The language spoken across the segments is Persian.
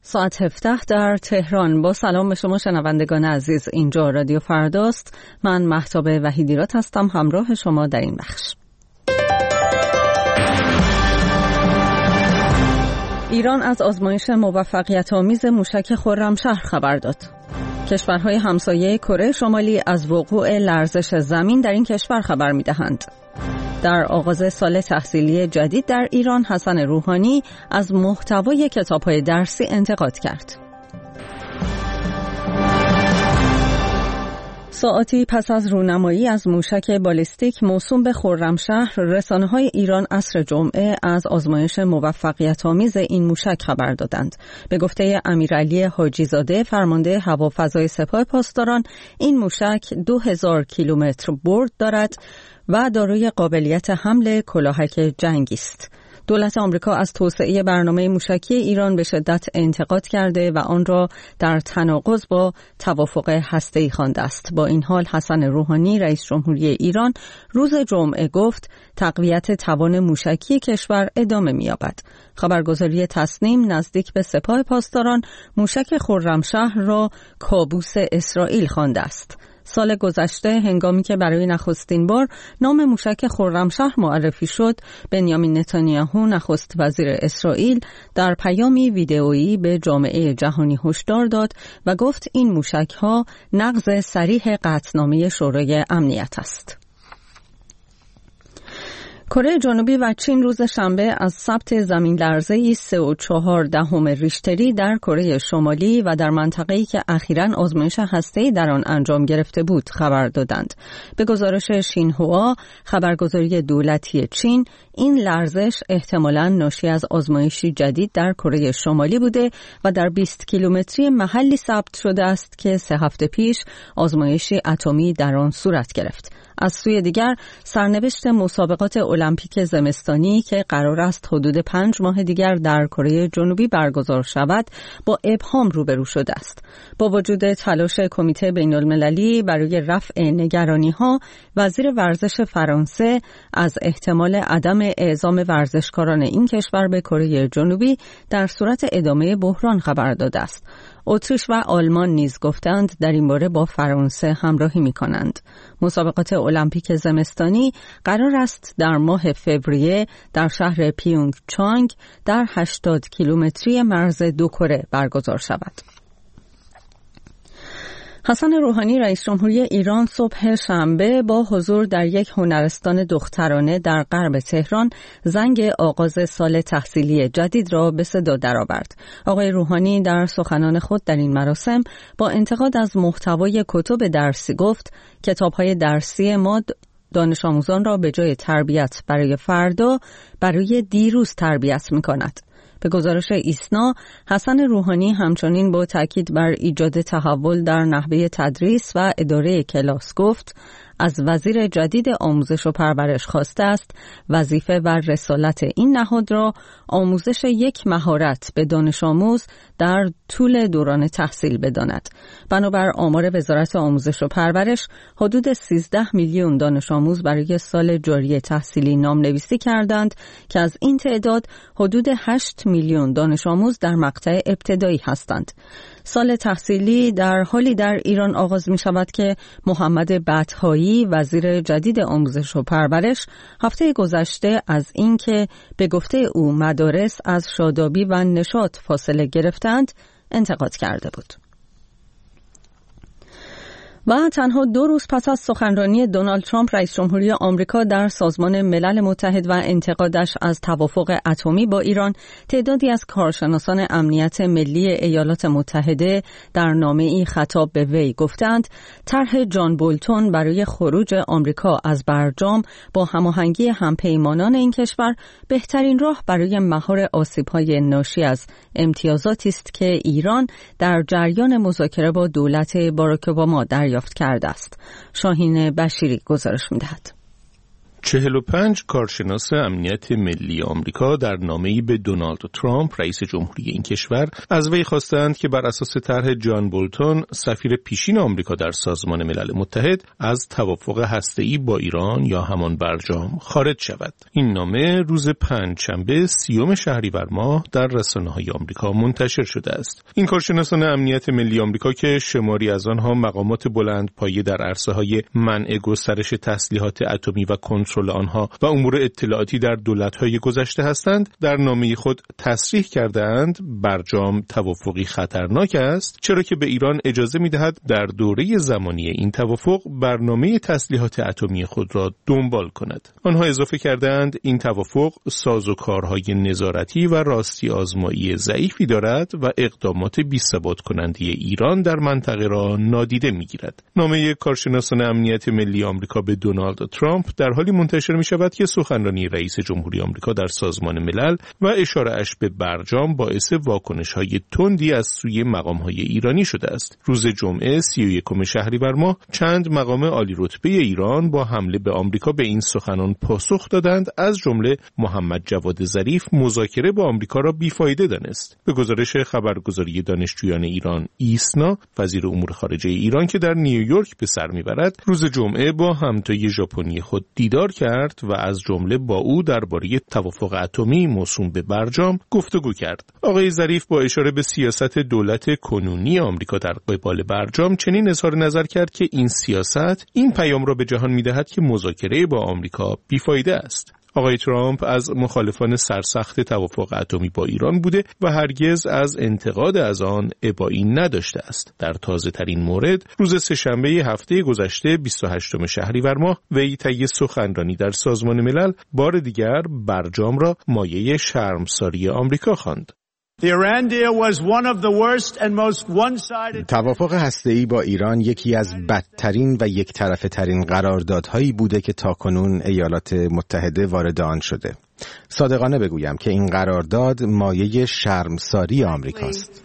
ساعت 17 در تهران. با سلام به شما شنوندگان عزیز، اینجا رادیو فرداست. من مهتاب وحیدیراد هستم، همراه شما در این بخش. ایران از آزمایش موفقیت‌آمیز موشک خرمشهر خبر داد. کشورهای همسایه کره شمالی از وقوع لرزش زمین در این کشور خبر می‌دهند. در آغاز سال تحصیلی جدید در ایران، حسن روحانی از محتوای کتاب‌های درسی انتقاد کرد. ساعاتی پس از رونمایی از موشک بالیستیک موسوم به خرمشهر، رسانه‌های ایران عصر جمعه از آزمایش موفقیت‌آمیز این موشک خبر دادند. به گفته امیرعلی حاجی‌زاده، فرمانده هوافضای سپاه پاسداران، این موشک 2000 کیلومتر برد دارد و دارای قابلیت حمل کلاهک جنگی است. دولت آمریکا از توسعه برنامه موشکی ایران به شدت انتقاد کرده و آن را در تناقض با توافق هسته‌ای خوانده است. با این حال حسن روحانی رئیس جمهوری ایران روز جمعه گفت تقویت توان موشکی کشور ادامه می‌یابد. خبرگزاری تصنیم نزدیک به سپاه پاسداران موشک خرمشهر را کابوس اسرائیل خوانده است. سال گذشته هنگامی که برای نخستین بار نام موشک خرمشهر معرفی شد، بنیامین نتانیاهو نخست وزیر اسرائیل در پیامی ویدئویی به جامعه جهانی هشدار داد و گفت این موشک‌ها نقض صریح قطعنامه شورای امنیت است. کره جنوبی و چین روز شنبه از ثبت زمین لرزه‌ای 3.4 ریشتری در کره شمالی و در منطقه‌ای که اخیراً آزمایش هسته‌ای در آن انجام گرفته بود خبر دادند. به گزارش شینهوا، خبرگزاری دولتی چین، این لرزش احتمالاً ناشی از آزمایشی جدید در کره شمالی بوده و در 20 کیلومتری محلی ثبت شده است که 3 هفته پیش آزمایشی اتمی در آن صورت گرفت. از سوی دیگر، سرنوشت مسابقات المپیک زمستانی که قرار است حدود 5 ماه دیگر در کره جنوبی برگزار شود، با ابهام روبرو شده است. با وجود تلاش کمیته بین‌المللی برای رفع نگرانی‌ها، وزیر ورزش فرانسه از احتمال عدم اعزام ورزشکاران این کشور به کره جنوبی در صورت ادامه بحران خبر داده است. اتریش و آلمان نیز گفتند در این باره با فرانسه همراهی می‌کنند. مسابقات المپیک زمستانی قرار است در ماه فوریه در شهر پیونگ چانگ در 80 کیلومتری مرز دو کره برگزار شود. حسن روحانی رئیس جمهوری ایران صبح شنبه با حضور در یک هنرستان دخترانه در غرب تهران زنگ آغاز سال تحصیلی جدید را به صدا درآورد. آقای روحانی در سخنان خود در این مراسم با انتقاد از محتوای کتب درسی گفت کتاب‌های درسی ما دانش آموزان را به جای تربیت برای فردا برای دیروز تربیت می‌کند. به گزارش ایسنا، حسن روحانی همچنین با تاکید بر ایجاد تحول در نحوه تدریس و اداره کلاس گفت از وزیر جدید آموزش و پرورش خواسته است وظیفه و رسالت این نهاد را آموزش یک مهارت به دانش آموز در طول دوران تحصیل بداند. بنابر آمار وزارت آموزش و پرورش، حدود 13 میلیون دانش آموز برای سال جاری تحصیلی نام‌نویسی کردند که از این تعداد حدود 8 میلیون دانش آموز در مقطع ابتدایی هستند. سال تحصیلی در حالی در ایران آغاز می شود که محمد بطحایی وزیر جدید آموزش و پرورش هفته گذشته از اینکه به گفته او مدارس از شادابی و نشاط فاصله گرفتند انتقاد کرده بود. و تنها 2 روز پس از سخنرانی دونالد ترامپ رئیس جمهوری آمریکا در سازمان ملل متحد و انتقادش از توافق اتمی با ایران، تعدادی از کارشناسان امنیت ملی ایالات متحده در نامه‌ای خطاب به وی گفتند طرح جان بولتون برای خروج آمریکا از برجام با هماهنگی همپیمانان این کشور بهترین راه برای مهار آسیب‌های ناشی از امتیازاتی است که ایران در جریان مذاکره با دولت باراک اوباما دریافت کرده است. شاهین بشیری گزارش می‌دهد. 45 کارشناس امنیت ملی آمریکا در نامه‌ای به دونالد ترامپ رئیس جمهوری این کشور از وی خواستند که بر اساس طرح جان بولتون سفیر پیشین آمریکا در سازمان ملل متحد از توافق هسته‌ای با ایران یا همان برجام خارج شود. این نامه روز پنجشنبه 30 شهریور ماه در رسانه‌های آمریکا منتشر شده است. این کارشناسان امنیت ملی آمریکا که شماری از آنها مقامات بلندپایه در عرصه‌های منع گسترش تسلیحات اتمی و کنترل آنها و امور اطلاعاتی در دولت‌های گذشته هستند، در نامه خود تصریح کردند برجام توافقی خطرناک است، چرا که به ایران اجازه می‌دهد در دوره زمانی این توافق برنامه تسلیحات اتمی خود را دنبال کند. آنها اضافه کردند این توافق سازوکارهای نظارتی و راستی آزمایی ضعیفی دارد و اقدامات بی‌ثبات کننده ایران در منطقه را نادیده می‌گیرد. نامه کارشناسان امنیت ملی آمریکا به دونالد ترامپ در حالی منتشر می شود که سخنرانی رئیس جمهوری آمریکا در سازمان ملل و اشاره‌اش به برجام باعث واکنش‌های تندی از سوی مقام‌های ایرانی شده است. روز جمعه 31 شهریور ماه چند مقام عالی رتبه ایران با حمله به آمریکا به این سخنان پاسخ دادند، از جمله محمد جواد ظریف مذاکره با آمریکا را بیفایده دانست. به گزارش خبرگزاری دانشجویان ایران ایسنا، وزیر امور خارجه ایران که در نیویورک به سر میبرد، روز جمعه با همتای ژاپنی خود دیدار کرد و از جمله با او درباره توافق اتمی موسوم به برجام گفتگو کرد. آقای ظریف با اشاره به سیاست دولت کنونی آمریکا در قبال برجام چنین اظهار نظر کرد که این سیاست این پیام را به جهان می‌دهد که مذاکره با آمریکا بیفایده است. آقای ترامپ از مخالفان سرسخت توافق اتمی با ایران بوده و هرگز از انتقاد از آن ابایی نداشته است. در تازه‌ترین مورد روز سه‌شنبه هفته گذشته 28 شهریور ماه وی طی سخنرانی در سازمان ملل بار دیگر برجام را مایه شرمساری آمریکا خواند. توافق هسته‌ای با ایران یکی از بدترین و یک طرفه ترین قراردادهایی بوده که تاکنون ایالات متحده وارد آن شده. صادقانه بگویم که این قرارداد مایه شرمساری آمریکاست.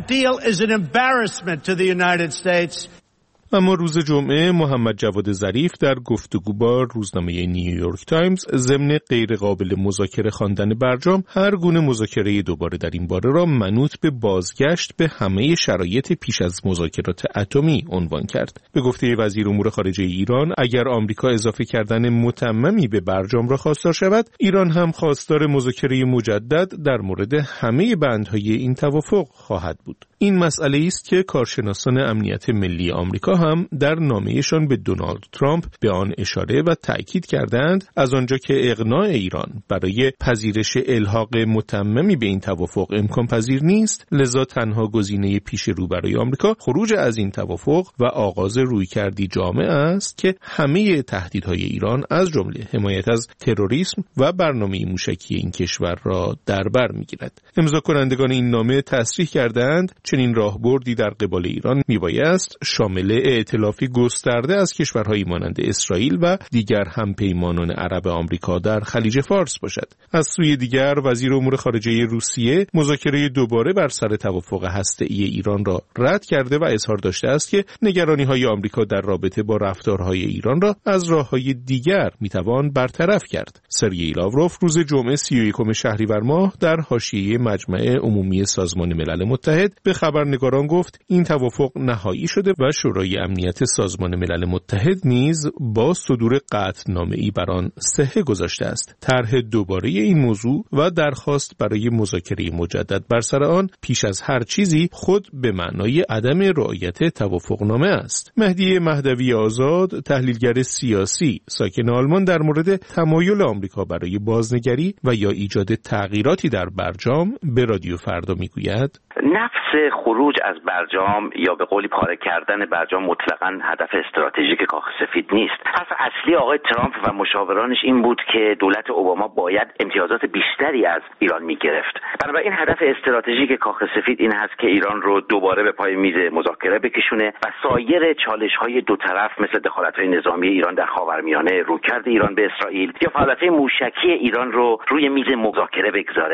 اما روز جمعه محمد جواد ظریف در گفتگو با روزنامه نیویورک تایمز ضمن غیر قابل مذاکره خواندن برجام هر گونه مذاکره دوباره در این باره را منوط به بازگشت به همه شرایط پیش از مذاکرات اتمی عنوان کرد. به گفته وزیر امور خارجه ایران، اگر آمریکا اضافه کردن متممی به برجام را خواستار شود، ایران هم خواستار مذاکره مجدد در مورد همه بندهای این توافق خواهد بود. این مسئله است که کارشناسان امنیت ملی آمریکا هم در نامه‌شان به دونالد ترامپ به آن اشاره و تأکید کردند، از آنجا که اقناع ایران برای پذیرش الحاق متممی به این توافق امکان پذیر نیست، لذا تنها گزینه پیش رو برای آمریکا خروج از این توافق و آغاز رویکردی جامع است که همه تهدیدهای ایران از جمله حمایت از تروریسم و برنامه موشکی این کشور را در بر می‌گیرد. امضا کنندگان این نامه تصریح کردند چنین راهبردی در قبال ایران میبایست شامل ائتلافی گسترده از کشورهایی مانند اسرائیل و دیگر همپیمانان عرب آمریکا در خلیج فارس باشد. از سوی دیگر وزیر امور خارجه روسیه مذاکره دوباره بر سر توافق هسته‌ای ایران را رد کرده و اظهار داشته است که نگرانی‌های آمریکا در رابطه با رفتارهای ایران را از راه‌های دیگر میتوان برطرف کرد. سرگئی لاوروف روز جمعه 31 شهریور ماه در حاشیه مجمع عمومی سازمان ملل متحد به خبرنگاران گفت این توافق نهایی شده و شورای امنیت سازمان ملل متحد نیز با صدور قطعنامه‌ای بر آن صحه گذاشته است. طرح دوباره این موضوع و درخواست برای مذاکره مجدد بر سر آن پیش از هر چیزی خود به معنای عدم رعایت توافقنامه است. مهدی مهدوی آزاد، تحلیلگر سیاسی ساکن آلمان، در مورد تمایل آمریکا برای بازنگری و یا ایجاد تغییراتی در برجام به رادیو فردا میگوید: نفس خروج از برجام یا به قولی پاره کردن برجام مطلقاً هدف استراتژیک کاخ سفید نیست. حرف اصلی آقای ترامپ و مشاورانش این بود که دولت اوباما باید امتیازات بیشتری از ایران میگرفت. بنابراین هدف استراتژیک کاخ سفید این هست که ایران رو دوباره به پای میز مذاکره بکشونه و سایر چالش‌های دو طرف مثل دخالت‌های نظامی ایران در خاورمیانه، رویکرد ایران به اسرائیل یا فعالیت‌های موشکی ایران رو روی میز مذاکره بگذاره.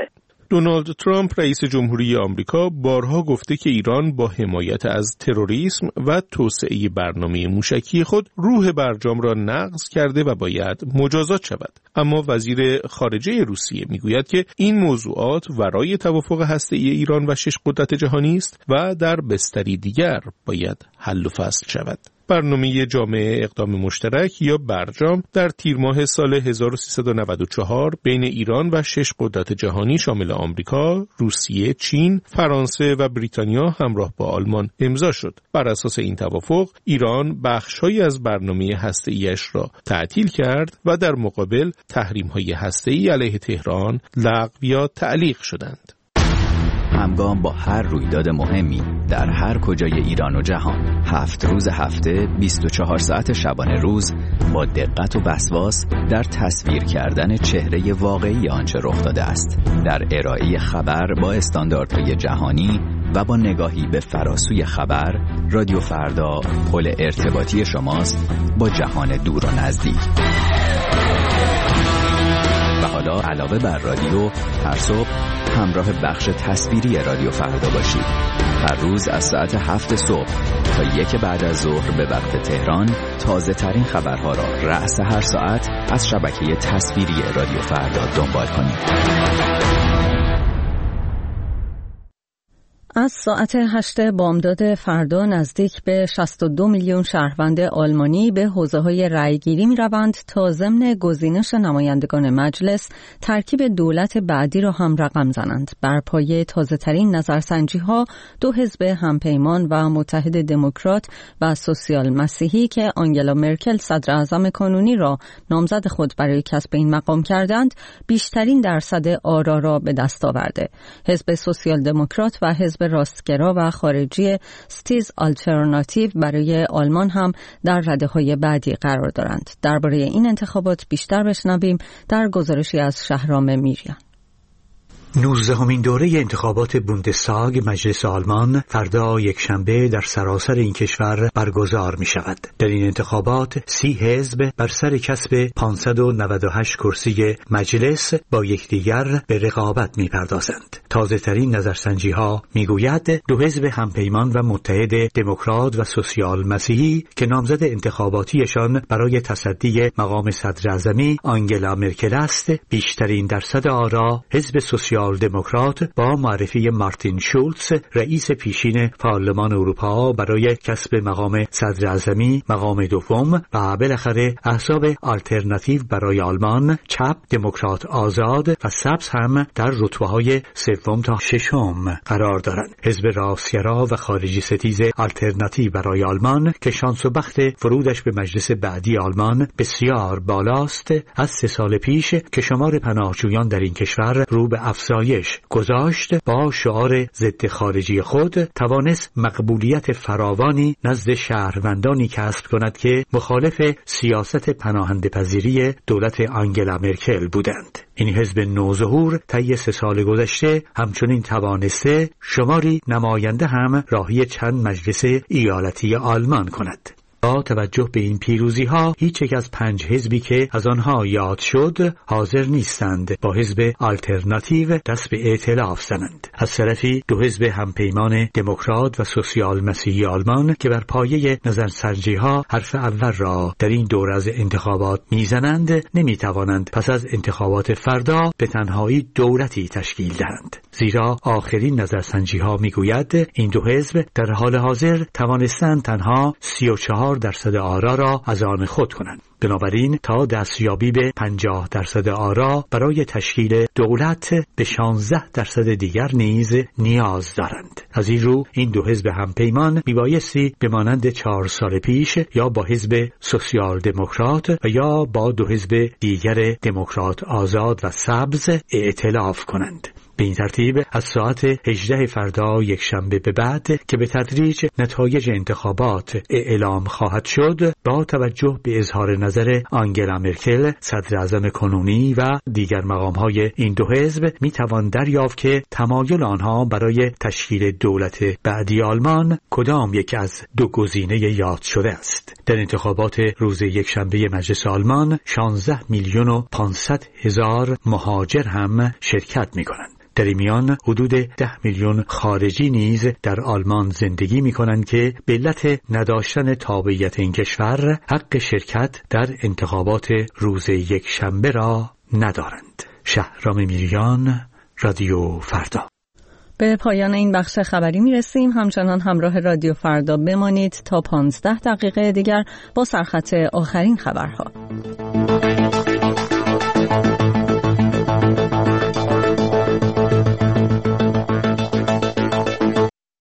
دونالد ترامپ رئیس جمهوری آمریکا بارها گفته که ایران با حمایت از تروریسم و توسعه برنامه موشکی خود روح برجام را نقض کرده و باید مجازات شود. اما وزیر خارجه روسیه میگوید که این موضوعات ورای توافق هسته‌ای ایران و 6 قدرت جهانی است و در بستری دیگر باید حل و فصل شود. برنامه جامعه اقدام مشترک یا برجام در تیر ماه سال 1394 بین ایران و 6 قدرت جهانی شامل آمریکا، روسیه، چین، فرانسه و بریتانیا همراه با آلمان امضا شد. بر اساس این توافق ایران بخش‌هایی از برنامه هسته‌ایش را تعطیل کرد و در مقابل تحریم‌های هسته‌ای علیه تهران لغو یا تعلیق شدند. همگام با هر رویداد مهمی در هر کجای ایران و جهان، 7 روز هفته، 24 ساعت شبانه روز، با دقت و وسواس در تصویر کردن چهره واقعی آنچه رخ داده است، در ارائه خبر با استانداردهای جهانی و با نگاهی به فراسوی خبر، رادیو فردا پل ارتباطی شماست با جهان دور و نزدیک. و حالا علاوه بر رادیو، هر صبح همراه بخش تصویری رادیو فردا باشید. هر روز از ساعت 7 صبح تا 1 بعد از ظهر به وقت تهران تازه ترین خبرها را رأس هر ساعت از شبکه تصویری رادیو فردا دنبال کنید. از ساعت 8 بامداد فردا نزدیک به 62 میلیون شهروند آلمانی به حوزه‌های رأیگیری می‌روند تا ضمن گزینش نمایندگان مجلس ترکیب دولت بعدی را هم رقم زنند. بر پایه تازه‌ترین نظرسنجی‌ها، 2 حزب همپیمان و متحد دموکرات و سوسیال مسیحی که آنگلا مرکل صدر اعظم کنونی را نامزد خود برای کسب این مقام کردند، بیشترین درصد آرا را به دست آورده. حزب سوسیال دموکرات و حزب راستگرا و خارجی ستیز آلترناتیو برای آلمان هم در رده‌های بعدی قرار دارند. درباره این انتخابات بیشتر بشنویم در گزارشی از شهرام میریان. 19مین دوره انتخابات بوندستاگ مجلس آلمان فردا یکشنبه در سراسر این کشور برگزار می شود. در این انتخابات 30 حزب بر سر کسب 598 کرسی مجلس با یکدیگر به رقابت می پردازند. تازه ترین نظرسنجی ها می گوید 2 حزب همپیمان و متحد دموکرات و سوسیال مسیحی که نامزد انتخاباتیشان برای تصدی مقام صدر اعظمی آنگلا مرکل است، بیشترین درصد آرا حزب سوسیال دموکرات با معرفی مارتین شولتز رئیس پیشین پارلمان اروپا برای کسب مقام صدر اعظمی، مقام دوم و بالاخره احزاب آلترناتیو برای آلمان، چپ، دموکرات آزاد و سبز هم در رتبه‌های 3 تا 6 قرار دارند. حزب راستگرا و خارجی ستیز آلترناتیو برای آلمان که شانس و بخت ورودش به مجلس بعدی آلمان بسیار بالاست، از 3 سال پیش که شمار پناهجویان در این کشور رو به افزایش گذاشت، با شعار ضد خارجی خود توانست مقبولیت فراوانی نزد شهروندانی کسب کند که مخالف سیاست پناهنده‌پذیری دولت آنگلا مرکل بودند. این حزب نوظهور طی 3 سال گذشته همچنین توانسته شماری نماینده هم راهی چند مجلس ایالتی آلمان کند. با توجه به این پیروزی ها، هیچ یک از 5 حزبی که از آنها یاد شد حاضر نیستند با حزب آلترناتیو دست به ائتلاف زنند. از طرفی 2 حزب همپیمان دموکرات و سوسیال مسیحی آلمان که بر پایه نظرسنجی ها حرف اول را در این دور از انتخابات میزنند، نمیتوانند پس از انتخابات فردا به تنهایی دولتی تشکیل دهند، زیرا آخرین نظرسنجی ها میگوید این 2 حزب در حال حاضر توانستند تنها 34% آرا را از آن خود کنند. بنابراین تا دستیابی به 50% آرا برای تشکیل دولت به 16% دیگر نیز نیاز دارند. از این رو این 2 حزب همپیمان میبایستی به مانند 4 سال پیش یا با حزب سوسیال دموکرات و یا با 2 حزب دیگر دموکرات آزاد و سبز ائتلاف کنند. به این ترتیب از ساعت 18 فردا یکشنبه به بعد که به تدریج نتایج انتخابات اعلام خواهد شد، با توجه به اظهار نظر آنگلا مرکل صدر اعظم کنونی و دیگر مقام‌های این 2 حزب میتوان دریافت که تمایل آنها برای تشکیل دولت بعدی آلمان کدام یک از 2 گزینه یاد شده است. در انتخابات روز یکشنبه مجلس آلمان 16,500,000 مهاجر هم شرکت می‌کنند. در این میان حدود 10 میلیون خارجی نیز در آلمان زندگی می‌کنند که به علت نداشتن تابعیت این کشور حق شرکت در انتخابات روز یکشنبه را ندارند. شهرام میریان، رادیو فردا. به پایان این بخش خبری میرسیم. همچنان همراه رادیو فردا بمانید تا 15 دقیقه دیگر با سرخط آخرین خبرها.